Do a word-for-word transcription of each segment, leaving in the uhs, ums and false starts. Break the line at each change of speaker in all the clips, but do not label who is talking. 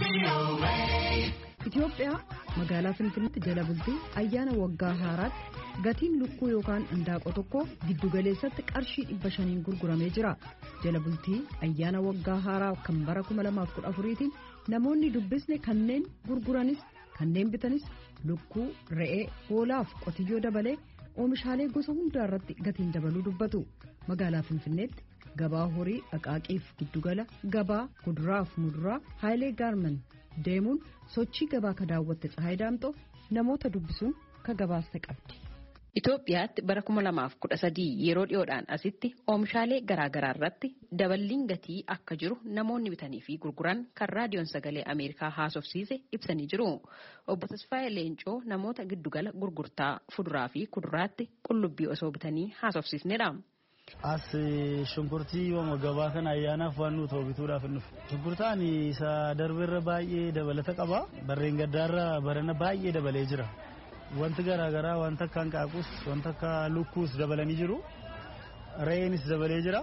Itoophiyaa magaalaa Finfinneetti jala bultii ayyaana waggaa haaraatti gatiin lukkuu yookaan indaaqoo tokko giddu galeessatti qarshii dhibba shaniin gurguramee jira. Jala bultii ayyaana waggaa haaraa kan bara kuma lamaaf kudha afuriitiin namoonni dubbisne kanneen gurguranis kanneen bitanis lukkuu, re'ee, hoolaaf qotiyyoo dabalee oomishaalee gosa hundaa irratti gatiin dabaluu dubbatu. Magaalaa Finfinneetti gabaa horii dhaqaaqiif giddugala gabaa kuduraaf muduraa Haayilee Gaarman deemuun sochii gabaa ka daawwatte Tsahaay Daamxoo namoota dubbisuun ka gabaasta qabdi.
Itoophiyaatti bara kuma lamaaf kudha sadii yeroo dhiyoodhaan asitti oomishaalee garaagaraa irratti daballiin gatii akka jiru namoonni bitanii fi gurguran kan raadiyoon sagalee Ameerikaa haasofsiise ibsanii jiru. Obbo Tasfaayee Leencoo namoota giddugala gurgurtaa fuduraa fi kuduraatti qullubbii osoo bitanii haasofsiisnedha.
As shunkurtii yooma gabaa kana ayyaanaaf waan nuti bituudhaaf nuuf. Shunkurtaan isa darbeerra baay'ee dabalata qaba. Barreen gaddaarra barana baay'ee dabalee jira. Wanti garaagaraa wanta akka hanqaaquus wanta akka lukkuus dabalanii jiru. Re'eenis dabalee jira.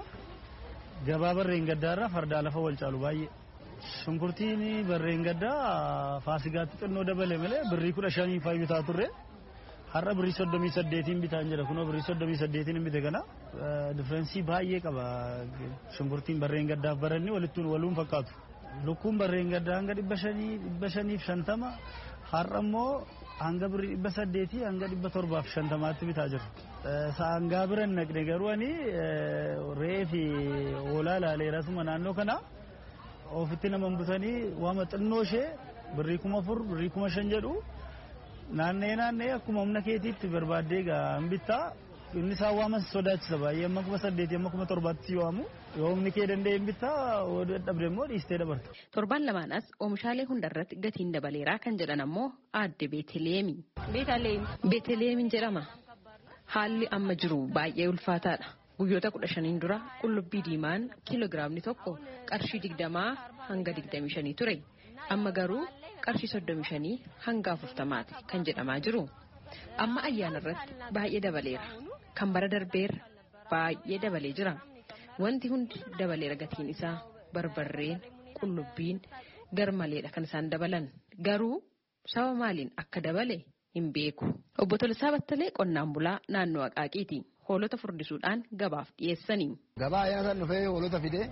Gabaa barreen gaddaarra fardaa lafa wal caalu baay'ee. Shunkurtiin barreen gaddaa faasigaatti xinnoo dabale malee birrii kudha shanii fayyitaa turre. Har'a birrii soddomii saddeetiin bitaan jira kunoo birrii soddomii saddeetiin bite kana differensi baay'ee qaba. Shunkurtiin barreen gaddaaf baranni walittuun waluun fakkaatu. Lukkuun barreen gaddaa hanga dhibba shanii dhibba shaniif shantama har'a immoo hanga birrii dhibba saddeetii hanga dhibba torbaaf shantamaatti bitaa jira. Saangaa biran naqne garuu ani re'ee fi hoolaa ilaaleerasuma naannoo kana ofitti nama butanii waama xinnoo ishee birrii kuma afur birrii kuma shan jedhu. Naannee naannee akkuma humna keetiitti barbaaddee gaa bittaa inni isaa waaman sodaachisa baay'ee amma kuma saddeetii amma kuma torbaatti waamu yoo humni kee danda'e bittaa dhabde immoo dhiistee dabarta.
Torban lamaan as oomishaalee hundarratti gatiin dabaleeraa kan jedhan ammoo aadde Beeteleemi. Beeteleemiin jedhama. Haalli amma jiru baay'ee ulfaataadha. Guyyoota kudha shaniin dura qullubbii diimaan kiiloogiraamni tokko qarshii digdamaa hanga digdamii shanii ture. Amma garuu qarshii soddomii shanii hanga afurtamaati kan jedhamaa jiru. Amma ayyaana irratti baay'ee dabaleera. Kan bara darbeerra baay'ee dabalee jira. Wanti hundi dabaleera gatiin isaa barbarreen qullubbiin garmaleedha kan isaan dabalan. Garuu sababa maaliin akka dabale hin beeku. Obbo Tolisaa Battalee qonnaan bulaa naannoo Aqaaqiiti. Hoolota furdisuudhaan gabaaf dhiyeessanii.
Gabaa ayyaana dhufee hoolota fidee.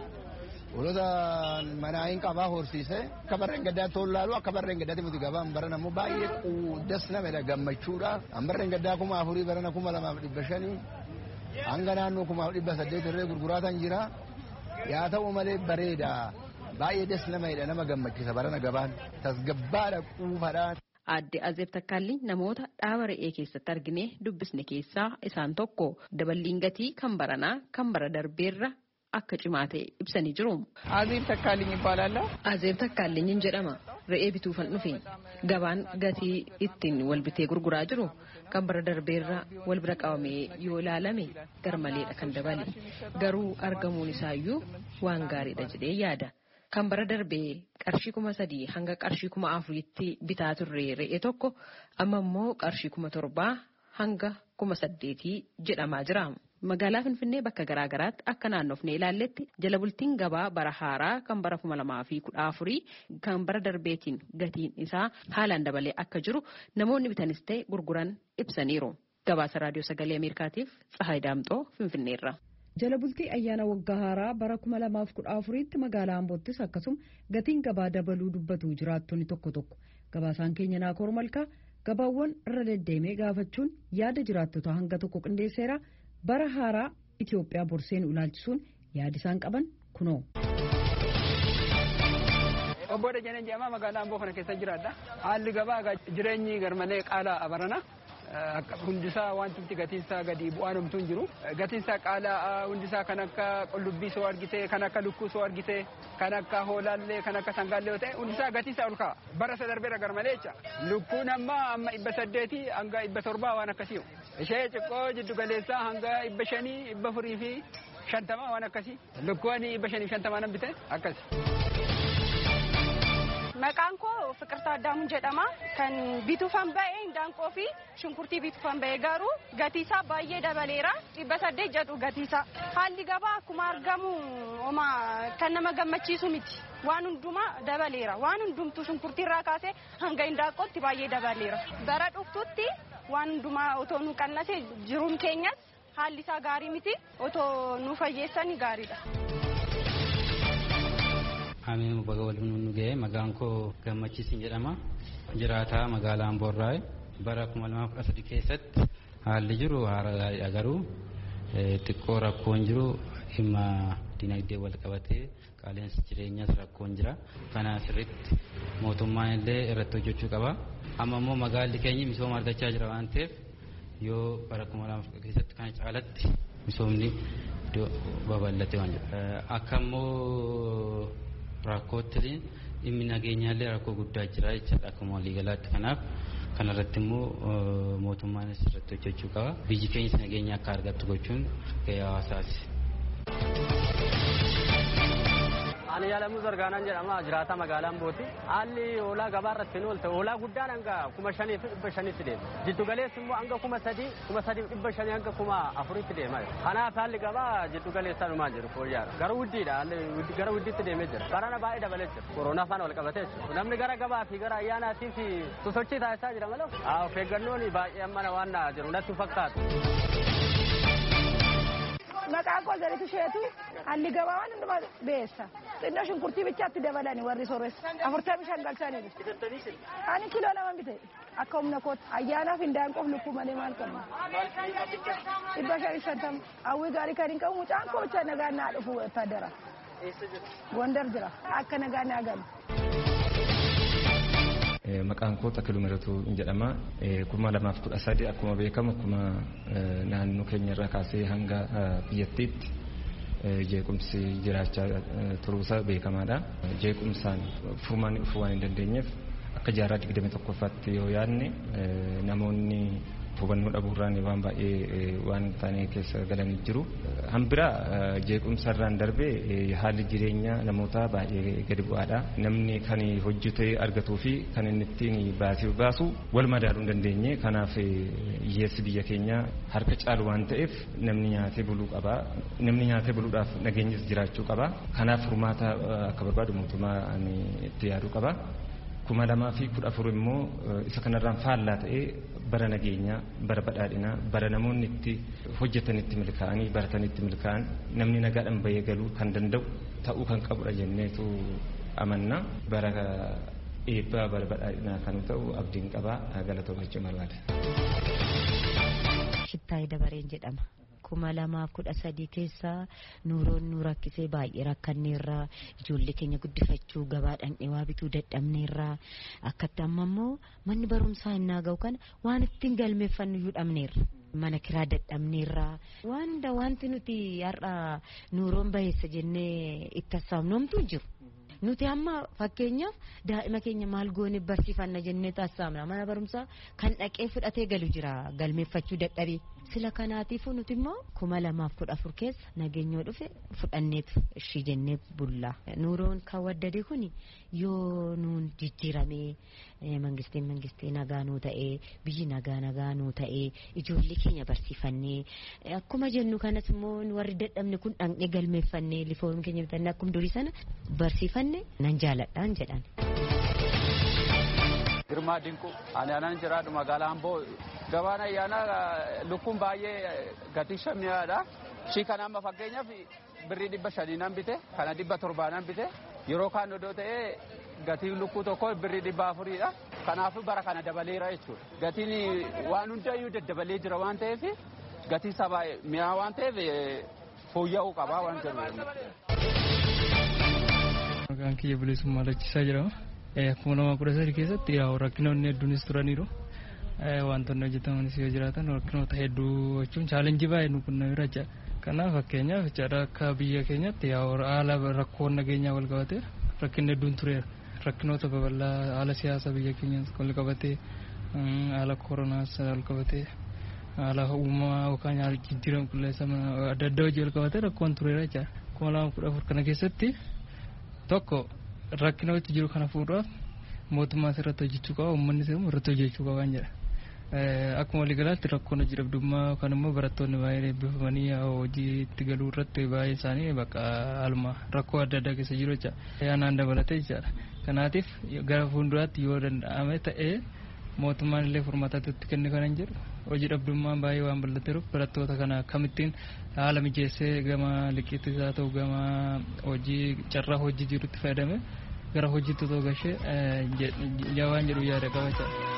Hoolota manaayin qabaa horsiisee akka barreen gaddaa toon laalu akka barreen gaddaatti muti gabaan baran ammoo baay'ee quuddas namedha gammachuudha. An barreen gaddaa kuma afurii barana kuma lamaaf dhibba shanii hanga naannoo kumaaf dhibba saddeet irree gurguraatan jira. Yaa ta'u malee bareeda baay'ee des namedha nama gammachisa barana gabaan tasgabbaadha quufadhaan.
Aadde Azeeb Takkaalliin namoota dhaaba re'ee keessatti argine dubbisne keessaa isaan tokko daballiin gatii kan baranaa kan bara darbeerra akka cimaa ta'e ibsanii jiru.
Azeeb Takkaalliin ibaalalla.
Azeeb Takkaalliin jedhama. Re'ee bituufan dhufe gabaan gatii ittiin wal bitee gurguraa jiru kan bara darbeerra wal bira qabamee yoo ilaalame garmaleedha kan dabale. Garuu argamuun isaayyuu waan gaariidha jedhee yaada. Kan bara darbee qarshii kuma sadii hanga qarshii kuma afuriitti bitaa turre re'ee tokko amma immoo qarshii kuma torbaa hanga kuma saddeetii jedhamaa jira. Magaalaa Finfinnee bakka garaa garaatti akka naannofnee ilaalletti jala bultiin gabaa bara haaraa kan bara kuma lamaa fi kudha afurii kan bara darbeetiin gatiin isaa haalaan dabalee akka jiru namoonni bitanis ta'e gurguran ibsaniiru. Gabaasa raadiyoo sagalee Ameerikaatiif Tsahaay Daamxoo Finfinneerra.
Jala bultii ayyaana waggaa haaraa bara kuma lamaaf kudha afuriitti magaalaa Amboottis akkasuma gatiin gabaa dabaluu dubbatu jiraattonni tokko tokko. Gabaasaan keenya Naakoor Malkaa gabaawwan irra deddeemee gaafachuun yaada jiraattota hanga tokko qindeesseera. Bara haaraa Itoophiyaa borseen ulaalchisuun yaada isaan qaban kunoo.
Obbo Dajanee jedhama magaalaa Amboo kana keessa jiraadha. Haalli gabaa jireenyi garmalee qaala'aa barana. Hundisaa wanti gatiinsaa gadi bu'aan homtuu hin jiru. Gatiinsaa qaala'aa hundisaa kan akka qullubbii soo argite kan akka lukkuu soo argite kan akka hoolaallee kan akka sangaallee yoo ta'e hundisaa gatiinsaa ol ka'a. Bara isa darbeera garmalee jecha. Lukkuun amma amma dhibba saddeetii hanga dhibba torbaa waan akkasii. Ishee xiqqoo jiddu galeessaa hanga dhibba shanii dhibba afurii fi shantamaa waan akkasii. Lukkuun dhibba shanii fi shantamaa nan bite akkasi.
Maqaan koo Fiqirtaa Addaamuun jedhama. Kan bituufan ba'e indaanqoo fi shunkurtii bituufan ba'e garuu gatiisaa baay'ee dabaleera. Dhibba saddeet jedhu gatiisaa. Haalli gabaa akkuma argamu oma kan nama gammachiisu miti. Waan hundumaa dabaleera. Waan hundumtuu shunkurtiirraa kaasee hanga indaanqootti baay'ee dabaleera. Bara dhuftutti waan hundumaa otoo nu qannase jiruun keenyas haalli isaa gaarii miti. Otoo nu fayyeessani gaariidha.
Amin baga waliin nu ga'e maqaan koo Gammachiisin jedhama. Jiraataa magaalaa Amboorraa bara kuma lamaaf kudha sadii keessatti haalli jiru haala gaariidha garuu xiqqoo rakkoon jiru dhimma dinagdee wal qabatee qaala'insi jireenyaas rakkoon jira. Kana sirriitti mootummaan illee irratti hojjechuu qaba. Amma immoo magaalli keenya misooma argachaa jira waan ta'eef yoo bara kuma lamaaf keessatti kana caalatti misoomni babal'atee waan jira. Akka immoo rakkootti dhimmi nageenyaallee rakkoo guddaa jira jechuudha akkuma waliigalaatti. Kanaaf kanarratti immoo mootummaanis irratti hojjechuu qaba. Biyyi keenyas nageenya akka argattu gochuun gahee hawaasaati.
Ani Yaalamuu Zargaanaan jedhama jiraata magaalaa Ambooti. Haalli hoolaa gabaa irratti oolte hoolaa guddaan hanga kuma shanii fi dhibba shaniitti deema. Jiddu galeessi immoo hanga kuma sadii kuma sadii fi dhibba shanii hanga kuma afuritti deema. Kanaaf haalli gabaa jiddu galeessaa dhumaa jiru fooyya'aadha. Gara wuddiidha haalli gara wuddiitti deemee jira. Barana baay'ee dabalee jira. Koronaa faana wal qabatee jira. Namni gara gabaa fi gara ayyaanaatii fi sosochii taasisaa jira malee. Of eeggannoon baay'ee ammana waan jiru natti fakkaatu.
Maqaan koo Zaritu Sheetu haalli gabaa waan hundumaa beessa. Xinnoo shunkurtii bichaatti dabalani warri sooressa. Afurtamii shan galchanii. Ani kiloo lama bite. Akka humna kooti ayyaanaaf indaanqoof lukkuu malee maal qabna. Dhibba shanii shantama. Hawwii gaarii kan hin qabu mucaan koo bicha nagaan naa dhufu wattaadara. Gondar jira. Akka nagaan naa galu.
Maqaan koo Takiluu Miratuu jedhama. kuma lamaaf kudha sadii akkuma beekamu akkuma naannoo keenya irraa kaasee hanga biyyattiitti jeequmsi jiraachaa turuusaa beekamaadha. Jeequmsaan furmaanni dhufuu waan hin dandeenyeef akka jaarraa digdamii tokkoffaatti yoo yaadne namoonni hubannoo dhabuurraan waan baay'ee waan taanee keessa galanii jiru. Hambira jeequmsarraan darbee haalli jireenya namoota baay'ee gadi bu'aadha. Namni kan hojjetee argatuu fi kan inni ittiin baasii baasu wal madaaluu hin dandeenye. Kanaaf hiyyeessi biyya keenya harka caalu waan ta'eef namni nyaatee buluu qaba. Namni nyaatee buluudhaaf nageenyis jiraachuu qaba. Kanaaf furmaata akka barbaadu mootummaan itti yaaduu qaba. kuma lamaa fi kudha afur immoo isa kanarraan faallaa ta'ee bara nageenyaa, bara badhaadhinaa, bara namoonni itti hojjetanitti milkaa'anii baratanitti milkaa'an namni nagaadhaan bahee galuu kan danda'u ta'uu kan qabudha jenneetu amanna. Bara eebbaa bara badhaadhinaa kan ta'u abdiin qabaa galatoomachuu barbaada.
Shittaayee Dabareen jedhama. kuma lamaaf kudha sadii keessa nuuroon nu rakkisee baay'ee rakkanneerraa ijoollee keenya guddifachuu gabaadhaan dhewaa bituu dadhabneerraa akkatti amma immoo manni barumsaa innaa ga'u kana waan ittiin galmeeffannu iyyuu dhabneerra. Mana kiraa dadhabneerraa wanda wanti nuti har'a nuuroon baheessa jennee itti hassaabnoomtu jiru. Nuti amma fakkeenyaaf daa'ima keenya maal goone barsiifanna jennee taasisamna mana barumsaa kan dhaqee fudhatee galu jira galmeeffachuu dadhabee. Sila kanaatiifuu nuti immoo kuma lamaaf kudha afur keessa nageenyoo dhufe fudhanneetu ishii jennee bulla. Nuuroon kan waddade kun yoo nuun jijjiiramee mangistiin mangistii nagaa nuu ta'ee biyyi nagaa nagaa nuu ta'ee ijoollee keenya barsiifannee akkuma jennu kanas immoo warri dadhabne kun dhaqnee galmeeffannee lifoon keenya bitannee akkuma durii sana barsiifanne nan jaaladhaan jedhan.
Girmaa Dinquu ani anan jiraadhu magaalaa Amboo gabaan ayyaanaa lukkuun baay'ee gatii shammiyaadha. Shii kana amma fakkeenyaaf birrii dhibba shaniinan bite kana dhibba torbaanan bite yeroo kaan odoo ta'ee gatiin lukkuu tokko birrii dhibba afuriidha. Kanaafuu bara kana dabaleera jechuudha. Gatiin waan hundayyuu daddabalee jira waan ta'eef gatii sabaa mi'aa waan ta'eef fooyya'uu qabaa waan jedhu.
Maqaan kiyya bilisummaa lachisaa jedhama. Kuma lama kudha sadii keessatti rakkinoonni hedduunis turaniiru. Wantoonni hojjetamanis yoo jiraatan rakkinoota hedduu jechuun chaalenjii baay'ee nu qunnamee jira. Kanaaf fakkeenyaaf jechaadha akka biyya keenyatti haala rakkoon nageenyaa wal qabatee rakkinni hedduun tureera. Rakkinoota babal'aa haala siyaasa biyya keenyaas wal qabatee haala koronaas wal qabatee haala uumamaa yookaan haala jijjiirama qilleensa adda addaa hojii wal qabatee rakkoon tureera jechaadha. Kuma lama kudha afur kana keessatti tokko rakkinooti jiru kana fuudhaaf mootummaa irratti hojjechuu qaba uummanni immoo irratti hojjechuu qaba jedha. Akkuma waliigalaatti rakkoon hojii dhabdummaa kan immoo barattoonni baay'een eebbifamanii hojii itti galuu irratti baay'ee isaanii bakka alma rakkoo adda addaa keessa jiru jecha yaanaan dabalatee jechaadha. Kanaatiif gara fuulduraatti yoo danda'ame ta'ee mootummaan illee furmaatatti itti kenne kan jedhu hojii dhabdummaan baay'ee waan bal'ateeruuf barattoota kana akkamittiin haala mijeessee gama liqiittis haa ta'u gama hojii carraa hojii jirutti fayyadame gara hojiitti otoo gashee waan jedhu yaada qaba jechaadha.